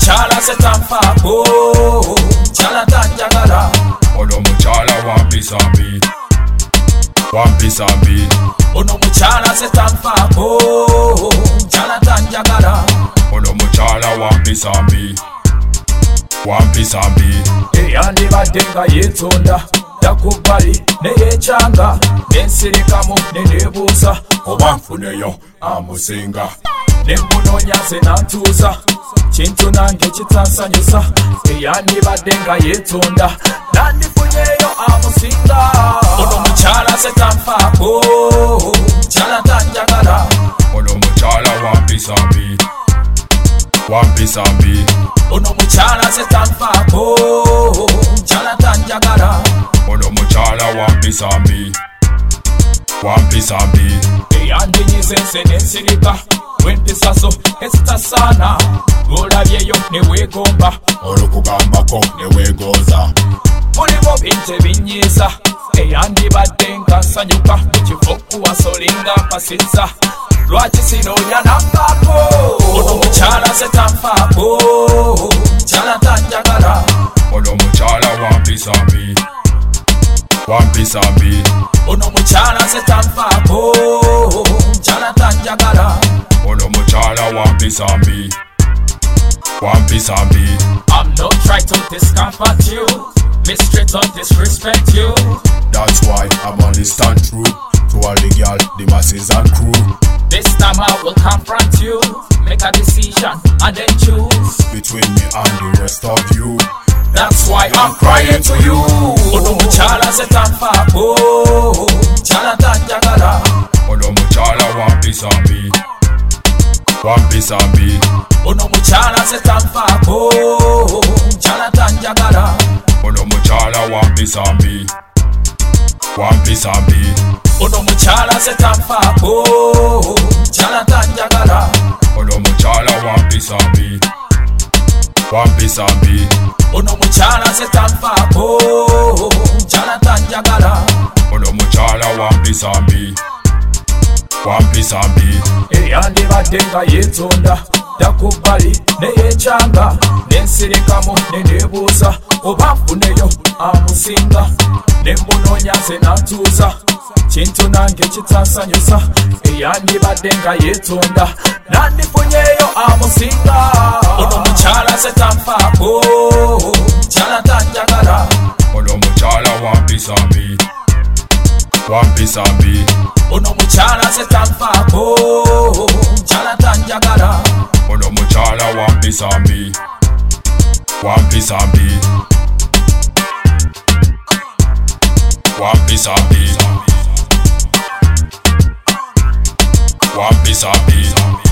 mukyala setanfaako mukyala tanjagala ono mukyala wampisambi wampisambi ono mukyala setanfaako mukyala tanjagala ono mukyala wampisambi wampisambi eyandibadde nga yeetonda dakubbali neyekyanga nensirikamu neneebuuza oba nfuneyo amusinga nemunoonya nze nantuuza kintu nange kitansanyusa eyandibadde nga yeetonda nandifunyeyo amusinga ono mukyala setanfaako mukyala tanjagala ono mukyala wampisambi wampisambi ono mukyala setanfaako mukyala tanjagala ono mukyala wampisambi wampisambi eyandinyiza ense nensirika wempisaso ezitasaana olabyeyo neweegomba olukugambako neweegooza mulimu bintu ebinyiiza eyandibadde nga nsanyuka mu kifo kuwasolinga mpasizza lwaki sinoonya nanfaako ono mukyala setanfaako mukyala tanjagala ono mukyala wampisambi wampisambi ono mukyala setanfaako mukyala tanjagala ono mukyala wampisambi wampisambi I'm not trying to discomfort you, mistreat or disrespect you. That's why I'm only stand true to all the girl, the masses and crew. This time I will confront you, make a decision and then choose Between me and the rest of you, that's why I'm crying to you. Ono mukyala setanfaako mukyala tanjagala ono mukyala wampisambi wampisambi ono mukyala setanfaako mukyala tanjagala ono mukyala wampisambi wampisambi ono mukyala setanfaako mukyala tanjagala ono mukyala wampisambi wampisambi ono mukyala setanfaako mukyala tanjagala ono mukyala wampisambi wampisambi eyandibadde nga yeetonda dakubbali neyekyanga nensirikamu neneebuuza oba nfuneyo amusinga nemunoonya nze nantuuza kintu nange kitansanyusa eyandibadde nga yeetonda nandifunyeyo amusinga ono mukyala setanfaako mukyala tanjagala ono mukyala wampisambi wampisambi ono mukyala setanfaako mukyala tanjagala ono mukyala wampisambi wampisambi wampisambi wampisambi